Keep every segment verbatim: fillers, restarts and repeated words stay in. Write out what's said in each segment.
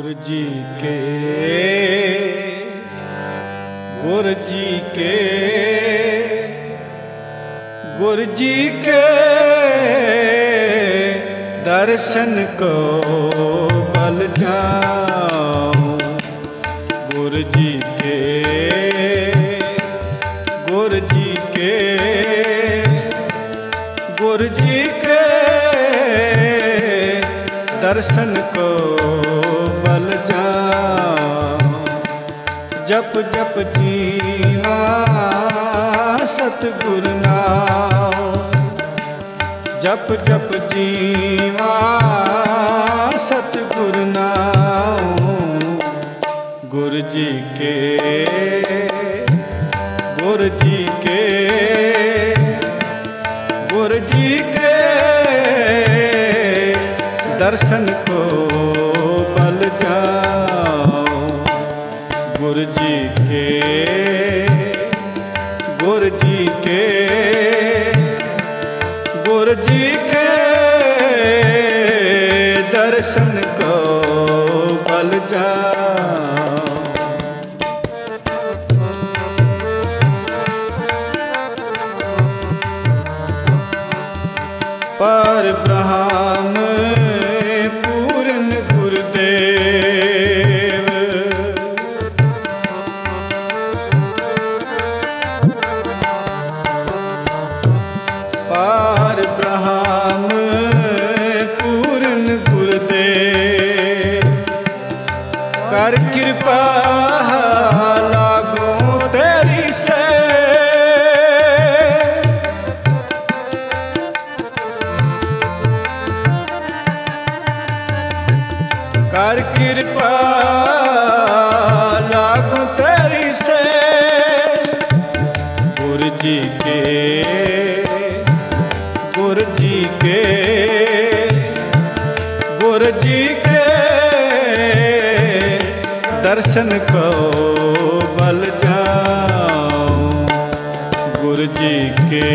गुरु जी के गुरु जी के गुरु जी के दर्शन को बल जाऊं। गुरु जी के गुरु जी के गुरु जी के दर्शन को बल जाऊं। जप जप जीवा सतगुरु नाम, जप जप जीवा सतगुरु नाम। गुरु जी के गुरु जी के गुरु जी के दर्शन को बल जाऊं। गुरु जी के गुरु जी के गुरु जी के दर्शन को बल जाऊं। पर ब्रह्म पूर्ण गुरुदेव, पर ब्रह्म पूर्ण गुरुदेव, कर कृपा लागो तेरी से। कर कृपा लागू तेरी से। गुरु जी के गुरु जी के गुरु जी के दर्शन को बल जाऊं। गुरु जी के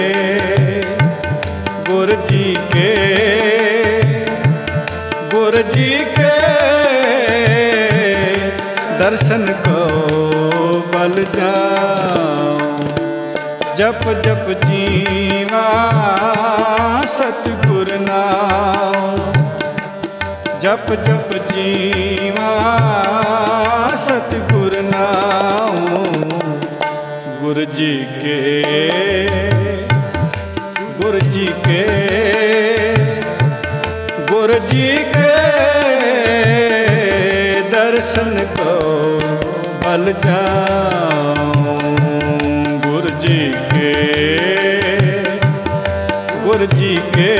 गुरु जी के गुरु जी के दर्शन को बल जाऊं। जप जप जीवा सतगुरु नाम, जप जप जीवा सतगुरु नाम। गुरु जी के गुरु जी के गुरु जी के दर्शन को बल जाऊं। गुरु जी के गुरु जी के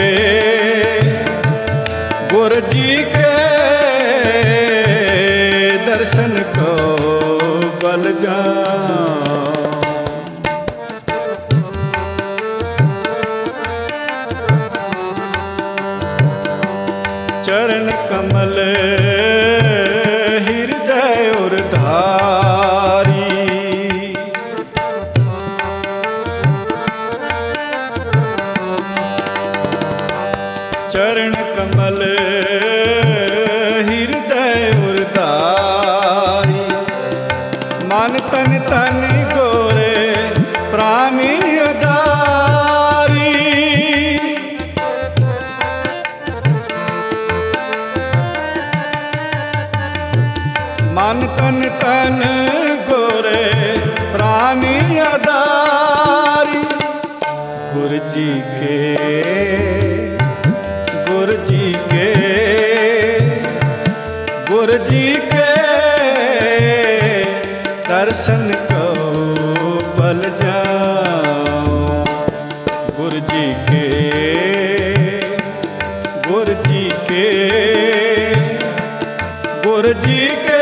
गुरु जी के दर्शन को बल जाऊं। चरण कमल हृदय और धारी, चरण कमल हृदय और धारी। मन तन तन गोरे प्राणी उदारी, मन तन तन गोरे प्राणी आधारी। गुरु जी के गुरु जी के गुरु जी के दर्शन को बल जाऊं। गुरु जी के गुरु जी के गुरु जी के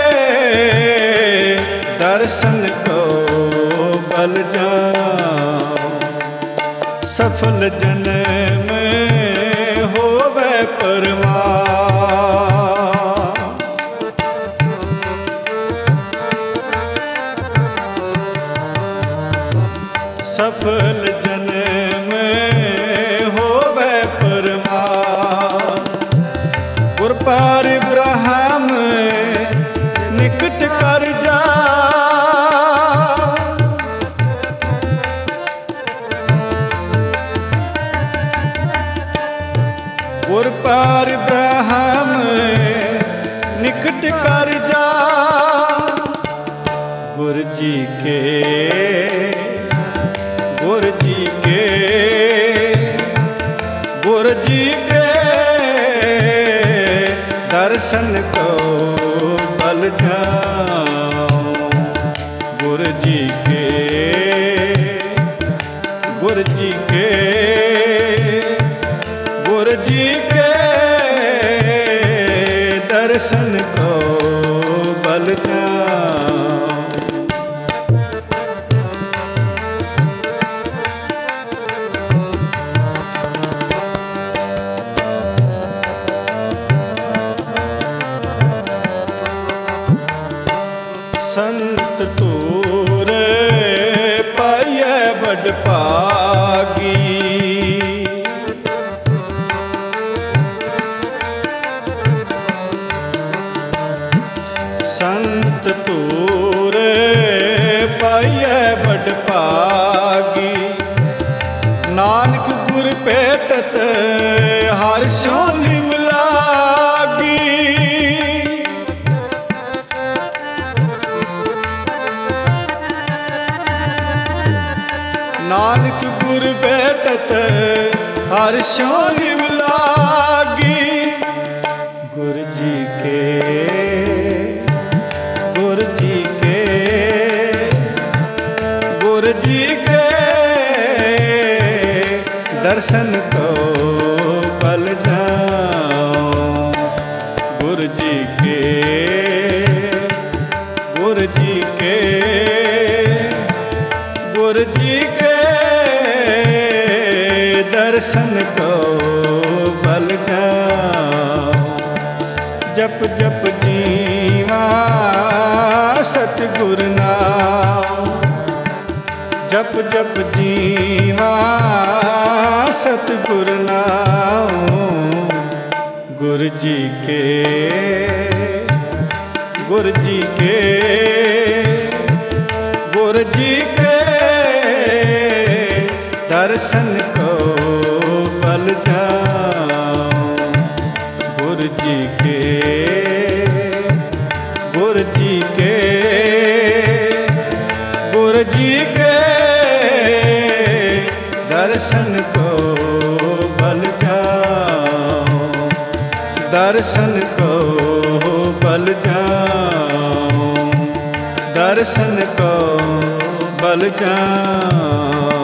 दर्शन को बल जाऊं। सफल जन्म होवे परमार, सफल जन्म होवे परमार। गुर पार ब्रह्म निकट कर जा। गुर पर ब्रह्म निकट कर जा। गुर जी के गुर जी के गुर जी के दर्शन को बल जाऊं। गुर जी के गुर जी के गुर जी के दर्शन को बल जाऊं। संत तूर पाइए बड़ भागी। संत तूर पाइए बड़ भागी। नानक गुर भेटत हर सो लिव लागी। नानक गुर भेटत हर सो लिव लागी। गुर जी के गुर जी के गुर जी के दर्शन को बल जाऊं। गुर जी के गुर जी के गुर जी के दर्शन को बल जाऊं। जप जप जीवा सतगुर नाम। जप जप जीवा सतगुर नाम। गुर जी के गुर जी के गुर जी के दर्शन को बल जाऊं। गुर जी के गुर जी के गुर जी के दर्शन को बल जाऊं। दर्शन को बल जाऊं। दर्शन को बल जाऊं।